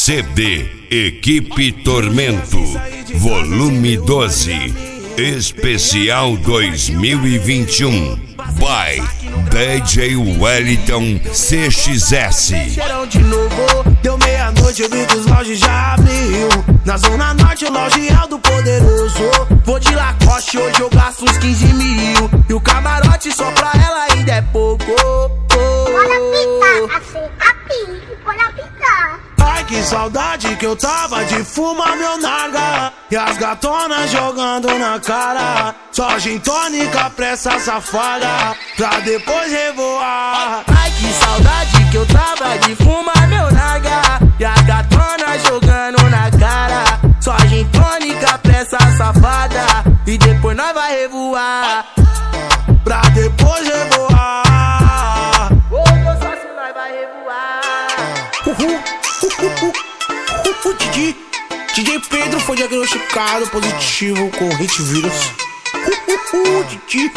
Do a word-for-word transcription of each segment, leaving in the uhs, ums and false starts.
C D Equipe Tormento, volume doze, especial dois mil e vinte e um, by D J Wellington C X S. Cheirão de novo, deu meia-noite, eu vi que os lojas já abriu. Na zona norte o loja é do poderoso. Vou de Lacoste, hoje eu gasto uns quinze mil. E o camarote só pra ela ainda é pouco. Bora pitar, assim, a pique, bora pitar. Ai, que saudade que eu tava de fumar meu narga. E as gatonas jogando na cara. Só gin tônica pra essa safada, pra depois revoar. Ai, que saudade que eu tava de fumar meu narga. E as gatonas jogando na cara. Só gin tônica pra essa safada, e depois nós vai revoar, pra depois revoar. Ô, meu sócio, nós vai revoar. Uhul, uhul, uhul, D J D J Pedro foi diagnosticado positivo com hit vírus. Uhul, D J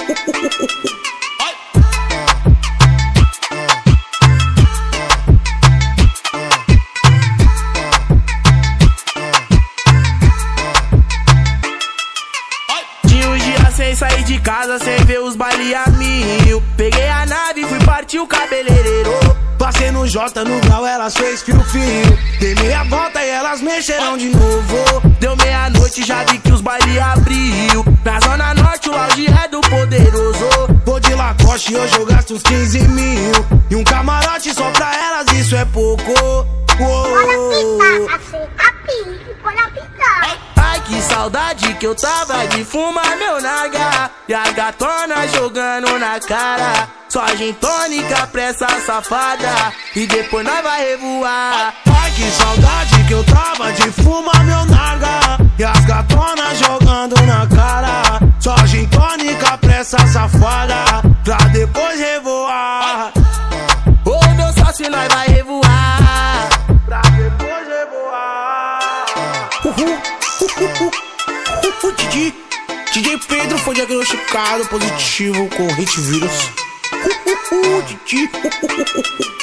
sem sair de casa, sem ver os baile a mil. Peguei a nave, fui partir o cabeleireiro. Passei no J, no grau, elas fez fio-fio. Dei meia volta e elas mexeram de novo. Deu meia-noite, já vi que os baile abriu. Na zona norte o auge é do poderoso. Vou de Lacoste, hoje eu gasto uns quinze mil. E um camarote só pra elas, isso é pouco. Bora pitar, assim, a pique, bora pitar. Ai, que saudade que eu tava de fumar meu narga. E as gatonas jogando na cara. Só gin tônica pra essa safada, e depois nós vai revoar. Ai, que saudade que eu tava de fumar meu narga. E as gatonas jogando na cara. Só gin tônica pra essa safada, pra depois revoar. Ô, meu sócio, nós vai revoar, pra depois revoar. Uhul, uhul, uhul, D J D J Pedro foi diagnosticado positivo com hit vírus. Uh, uh, uh, D J